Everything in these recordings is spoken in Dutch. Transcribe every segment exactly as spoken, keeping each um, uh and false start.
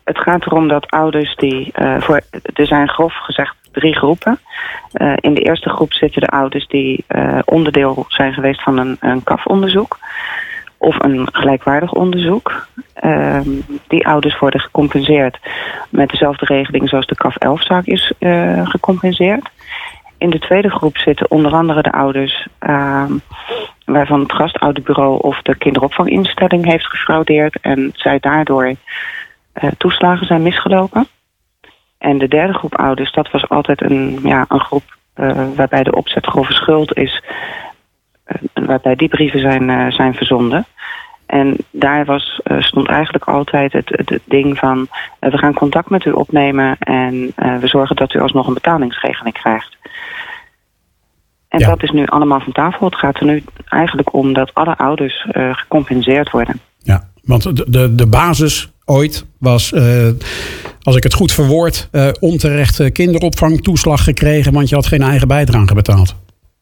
het gaat erom dat ouders die... Uh, voor, er zijn grof gezegd drie groepen. Uh, in de eerste groep zitten de ouders die uh, onderdeel zijn geweest van een, een C A F-onderzoek. Of een gelijkwaardig onderzoek. Uh, die ouders worden gecompenseerd met dezelfde regeling zoals de C A F elf-zaak is uh, gecompenseerd. In de tweede groep zitten onder andere de ouders uh, waarvan het gastouderbureau of de kinderopvanginstelling heeft gefraudeerd en zij daardoor uh, toeslagen zijn misgelopen. En de derde groep ouders, dat was altijd een, ja, een groep uh, waarbij de opzet grove schuld is, uh, waarbij die brieven zijn, uh, zijn verzonden. En daar was, uh, stond eigenlijk altijd het, het, het ding van... Uh, we gaan contact met u opnemen en uh, we zorgen dat u alsnog een betalingsregeling krijgt. En ja. dat is nu allemaal van tafel. Het gaat er nu eigenlijk om dat alle ouders uh, gecompenseerd worden. Ja, want de, de, de basis ooit was, uh, als ik het goed verwoord... Uh, onterecht kinderopvangtoeslag gekregen, want je had geen eigen bijdrage betaald.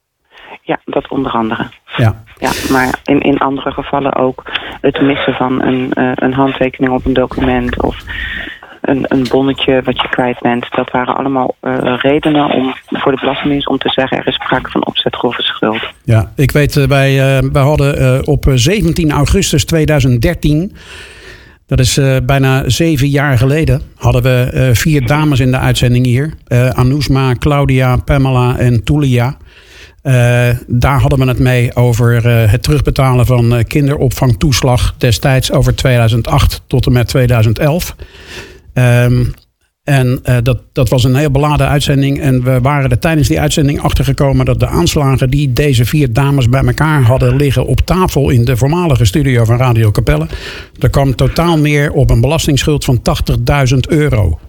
Ja, dat onder andere. Ja, ja maar in, in andere gevallen ook het missen van een, uh, een handtekening op een document... of een, een bonnetje wat je kwijt bent. Dat waren allemaal uh, redenen om, voor de Belastingdienst om te zeggen... er is sprake van opzet grove schuld. Ja, ik weet, uh, wij, uh, wij hadden uh, op zeventien augustus tweeduizend dertien... dat is uh, bijna zeven jaar geleden... hadden we uh, vier dames in de uitzending hier. Uh, Anousma, Claudia, Pamela en Tulia... Uh, daar hadden we het mee over uh, het terugbetalen van uh, kinderopvangtoeslag... destijds over tweeduizend acht tot en met tweeduizend elf. Um, en uh, dat, dat was een heel beladen uitzending. En we waren er tijdens die uitzending achtergekomen... dat de aanslagen die deze vier dames bij elkaar hadden liggen... op tafel in de voormalige studio van Radio Capelle... er kwam totaal neer op een belastingsschuld van tachtigduizend euro.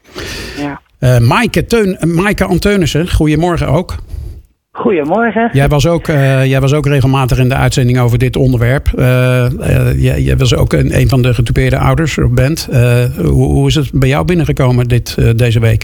Ja. Uh, Maaike, Teun, Maaike Anteunissen, goedemorgen ook. Goedemorgen. Jij was, ook, uh, jij was ook regelmatig in de uitzending over dit onderwerp. Uh, uh, jij, jij was ook een, een van de getypeerde ouders, of bent. Uh, hoe, hoe is het bij jou binnengekomen dit, uh, deze week?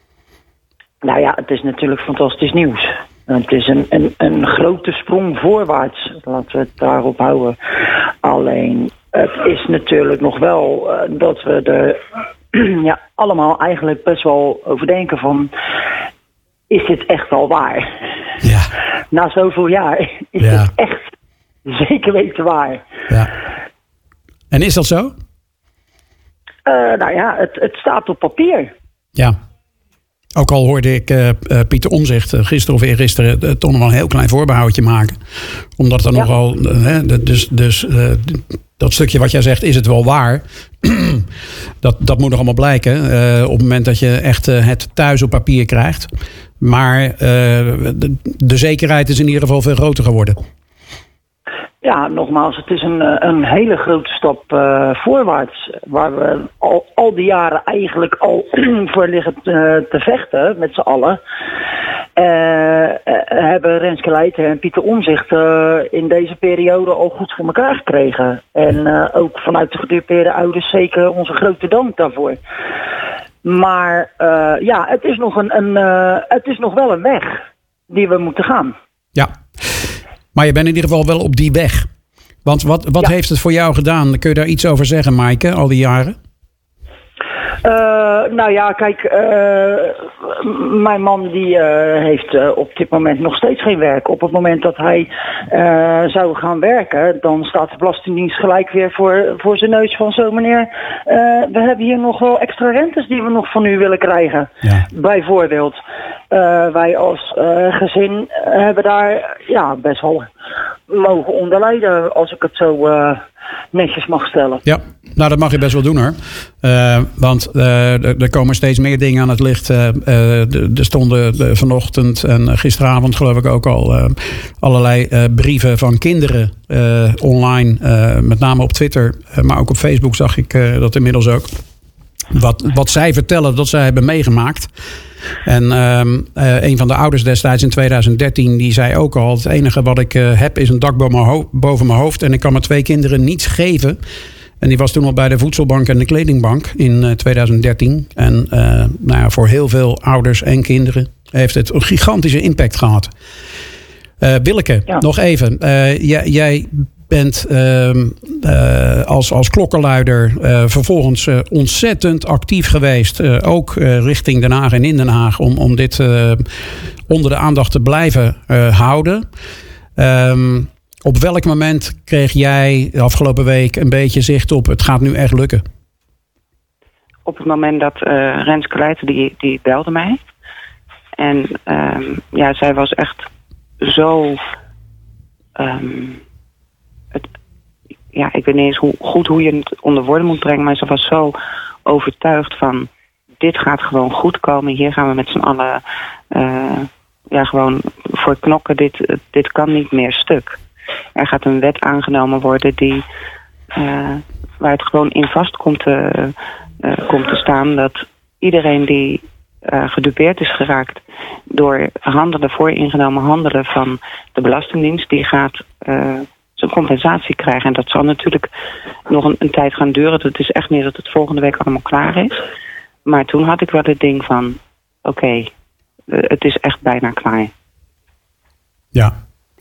Nou ja, het is natuurlijk fantastisch nieuws. Het is een, een, een grote sprong voorwaarts. Laten we het daarop houden. Alleen, het is natuurlijk nog wel uh, dat we er ja, allemaal eigenlijk best wel over denken van... Is dit echt al waar? Ja. Na zoveel jaar is ja. het echt zeker weten waar. Ja. En is dat zo? Uh, nou ja, het, het staat op papier. Ja. Ook al hoorde ik uh, uh, Pieter Omtzigt uh, gisteren of eergisteren uh, toch nog wel een heel klein voorbehoudje maken. Omdat er ja. nogal... Uh, dus dus uh, dat stukje wat jij zegt, is het wel waar? dat, dat moet nog allemaal blijken. Uh, op het moment dat je echt uh, het thuis op papier krijgt. Maar uh, de, de zekerheid is in ieder geval veel groter geworden. Ja, nogmaals, het is een, een hele grote stap uh, voorwaarts. Waar we al, al die jaren eigenlijk al voor liggen te, te vechten met z'n allen. Uh, uh, hebben Renske Leijten en Pieter Omtzigt uh, in deze periode al goed voor elkaar gekregen. En uh, ook vanuit de gedupeerde ouders zeker onze grote dank daarvoor. Maar uh, ja, het is, nog een, een, uh, het is nog wel een weg die we moeten gaan. Ja, maar je bent in ieder geval wel op die weg. Want wat, wat ja. heeft het voor jou gedaan? Kun je daar iets over zeggen, Maaike, al die jaren? Uh, nou ja, kijk, uh, mijn man die uh, heeft uh, op dit moment nog steeds geen werk. Op het moment dat hij uh, zou gaan werken, dan staat de Belastingdienst gelijk weer voor, voor zijn neus van zo meneer. Uh, we hebben hier nog wel extra rentes die we nog van u willen krijgen. Ja. Bijvoorbeeld. Uh, wij als uh, gezin hebben daar ja, best wel mogen onder lijden, als ik het zo uh, netjes mag stellen. Ja, nou dat mag je best wel doen hoor. Uh, want uh, er komen steeds meer dingen aan het licht. Uh, uh, er stonden uh, vanochtend en gisteravond geloof ik ook al uh, allerlei uh, brieven van kinderen uh, online. Uh, met name op Twitter, uh, maar ook op Facebook zag ik uh, dat inmiddels ook. Wat, wat zij vertellen dat zij hebben meegemaakt. En uh, uh, een van de ouders destijds in tweeduizend dertien... die zei ook al, het enige wat ik uh, heb is een dak boven mijn, ho- boven mijn hoofd... en ik kan mijn twee kinderen niets geven. En die was toen al bij de voedselbank en de kledingbank in uh, tweeduizend dertien. En uh, nou ja, voor heel veel ouders en kinderen heeft het een gigantische impact gehad. Uh, Willeke, ja. nog even. Uh, jij, jij bent uh, uh, als, als klokkenluider uh, vervolgens uh, ontzettend actief geweest. Uh, ook uh, richting Den Haag en in Den Haag. Om, om dit uh, onder de aandacht te blijven uh, houden. Um, op welk moment kreeg jij de afgelopen week een beetje zicht op het gaat nu echt lukken? Op het moment dat uh, Renske Leijten, die, die belde mij. En um, ja, zij was echt zo... Um, het, ja, ik weet niet eens hoe, goed hoe je het onder woorden moet brengen, maar ze was zo overtuigd van dit gaat gewoon goed komen. Hier gaan we met z'n allen uh, ja, gewoon voor knokken. Dit, dit kan niet meer stuk. Er gaat een wet aangenomen worden die uh, waar het gewoon in vast komt te, uh, komt te staan dat iedereen die uh, gedupeerd is geraakt door handelen, vooringenomen handelen van de Belastingdienst, die gaat uh, zijn compensatie krijgen. En dat zal natuurlijk nog een, een tijd gaan duren. Het is echt niet dat het volgende week allemaal klaar is. Maar toen had ik wel het ding van, oké, okay, uh, het is echt bijna klaar. Ja.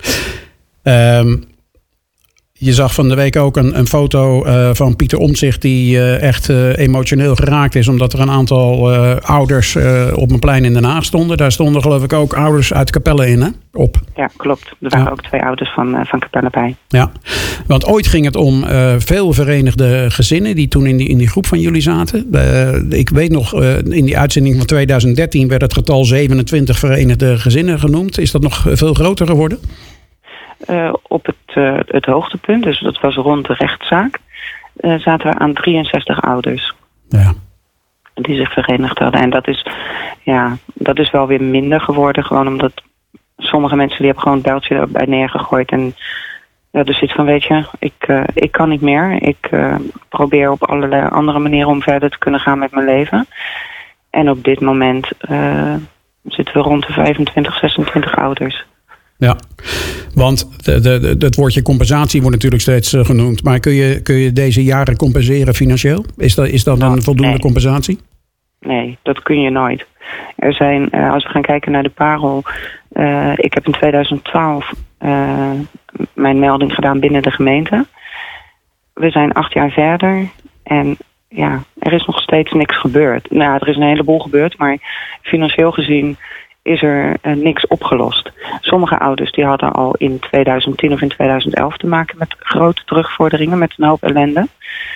Um, je zag van de week ook een, een foto uh, van Pieter Omtzigt die uh, echt uh, emotioneel geraakt is. Omdat er een aantal uh, ouders uh, op een plein in Den Haag stonden. Daar stonden geloof ik ook ouders uit Capelle in, hè? Op. Ja, klopt. Er waren ja. ook twee ouders van, uh, van Capelle bij. Ja, want ooit ging het om uh, veel verenigde gezinnen die toen in die, in die groep van jullie zaten. Uh, ik weet nog, uh, in die uitzending van tweeduizend dertien werd het getal zevenentwintig verenigde gezinnen genoemd. Is dat nog veel groter geworden? Uh, op het, uh, het hoogtepunt, dus dat was rond de rechtszaak, uh, zaten we aan drieënzestig ouders. Ja. Die zich verenigd hadden. En dat is, ja, dat is wel weer minder geworden. Gewoon omdat sommige mensen die hebben gewoon het bijltje erbij neergegooid. En ja, dus iets van, weet je, ik, uh, ik kan niet meer. Ik uh, probeer op allerlei andere manieren om verder te kunnen gaan met mijn leven. En op dit moment uh, zitten we rond de vijfentwintig, zesentwintig ouders. Ja, want de, de, de, het woordje compensatie wordt natuurlijk steeds uh, genoemd. Maar kun je, kun je deze jaren compenseren financieel? Is dat, is dat een voldoende nee. compensatie? Nee, dat kun je nooit. Er zijn, uh, als we gaan kijken naar de parel. Uh, ik heb in tweeduizend twaalf uh, mijn melding gedaan binnen de gemeente. We zijn acht jaar verder. En ja, er is nog steeds niks gebeurd. Nou, er is een heleboel gebeurd. Maar financieel gezien is er uh, niks opgelost. Sommige ouders die hadden al in tweeduizend tien of in tweeduizend elf te maken met grote terugvorderingen, met een hoop ellende.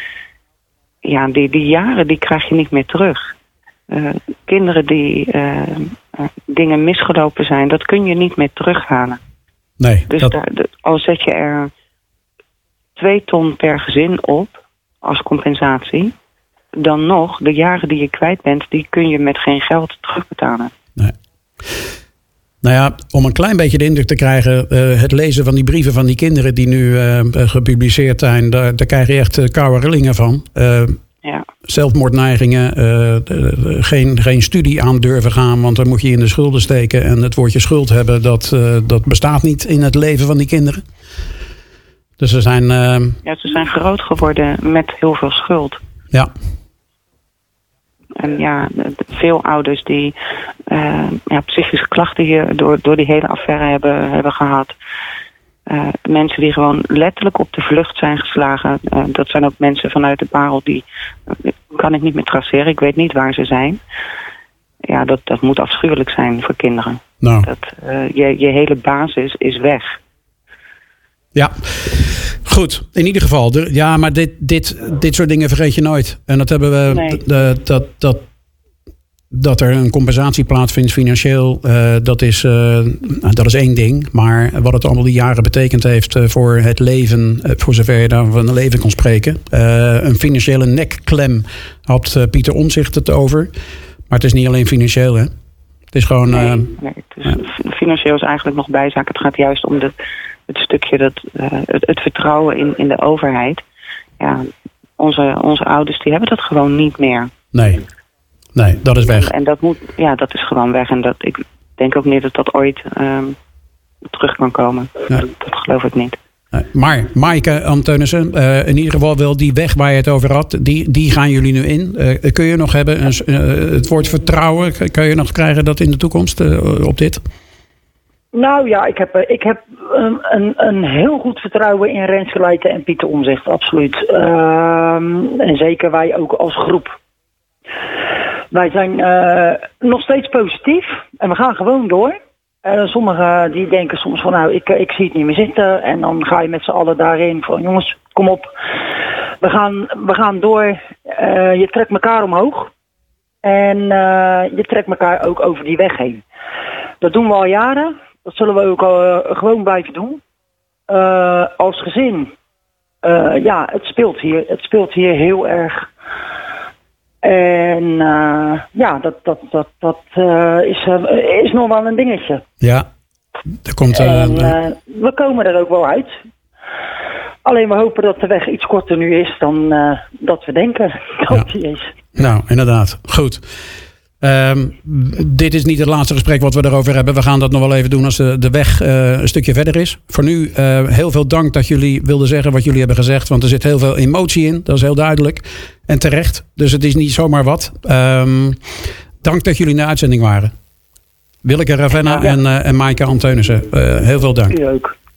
Ja, die, die jaren die krijg je niet meer terug. Uh, kinderen die uh, uh, dingen misgelopen zijn, dat kun je niet meer terughalen. Nee. Dus dat... daar, de, al zet je er twee ton per gezin op als compensatie, dan nog, de jaren die je kwijt bent, die kun je met geen geld terugbetalen. Nee. Nou ja, om een klein beetje de indruk te krijgen, uh, het lezen van die brieven van die kinderen die nu uh, gepubliceerd zijn, daar, daar krijg je echt uh, koude rillingen van. Uh, ja. Zelfmoordneigingen, uh, uh, geen, geen studie aan durven gaan, want dan moet je in de schulden steken. En het woordje schuld hebben, dat, uh, dat bestaat niet in het leven van die kinderen. Dus ze zijn... Uh, ja, ze zijn groot geworden met heel veel schuld. Ja. En ja, veel ouders die uh, ja, psychische klachten hier door, door die hele affaire hebben, hebben gehad. Uh, mensen die gewoon letterlijk op de vlucht zijn geslagen. Uh, dat zijn ook mensen vanuit de parel die uh, kan ik niet meer traceren. Ik weet niet waar ze zijn. Ja, dat, dat moet afschuwelijk zijn voor kinderen. Nou. Dat, uh, je, je hele basis is weg. Ja, goed. In ieder geval. De, ja, maar dit, dit, dit soort dingen vergeet je nooit. En dat hebben we... Nee. De, dat, dat, dat er een compensatie plaatsvindt financieel, uh, dat, is, uh, dat is één ding. Maar wat het allemaal die jaren betekend heeft uh, voor het leven, uh, voor zover je daar van een leven kon spreken. Uh, een financiële nekklem had uh, Pieter Omtzigt het over. Maar het is niet alleen financieel, hè? Het is gewoon... Uh, nee, nee, het is, uh, financieel is eigenlijk nog bijzaak. Het gaat juist om de... Het stukje, dat, uh, het, het vertrouwen in, in de overheid. Ja, onze, onze ouders die hebben dat gewoon niet meer. Nee, nee, dat is weg. En, en dat moet, ja, dat is gewoon weg. En dat, ik denk ook niet dat dat ooit um, terug kan komen. Nee. Dat, dat geloof ik niet. Nee. Maar Maaike Antonissen, uh, in ieder geval wel die weg waar je het over had, die, die gaan jullie nu in. Uh, kun je nog hebben, een, uh, het woord vertrouwen, kun je nog krijgen dat in de toekomst uh, op dit? Nou ja, ik heb, ik heb een, een, een heel goed vertrouwen in Renske Leijten en Pieter Omtzigt, absoluut. Uh, en zeker wij ook als groep. Wij zijn uh, nog steeds positief en we gaan gewoon door. Uh, sommigen die denken soms van nou, ik, ik zie het niet meer zitten. En dan ga je met z'n allen daarin van jongens, kom op. We gaan, we gaan door. Uh, je trekt elkaar omhoog. En uh, je trekt elkaar ook over die weg heen. Dat doen we al jaren. Dat zullen we ook uh, gewoon blijven doen. Uh, als gezin. Uh, ja, het speelt hier. Het speelt hier heel erg. En uh, ja, dat, dat, dat, dat uh, is, uh, is nog wel een dingetje. Ja, er komt... Uh, en, uh, we komen er ook wel uit. Alleen we hopen dat de weg iets korter nu is dan uh, dat we denken dat ja. die is. Nou, inderdaad. Goed. Um, dit is niet het laatste gesprek wat we erover hebben. We gaan dat nog wel even doen als de, de weg uh, een stukje verder is. Voor nu uh, heel veel dank dat jullie wilden zeggen wat jullie hebben gezegd. Want er zit heel veel emotie in. Dat is heel duidelijk. En terecht. Dus het is niet zomaar wat. Um, dank dat jullie in de uitzending waren. Willeke Ravenna ja, ja. en, uh, en Maaike Anteunissen. Uh, heel veel dank. U ook.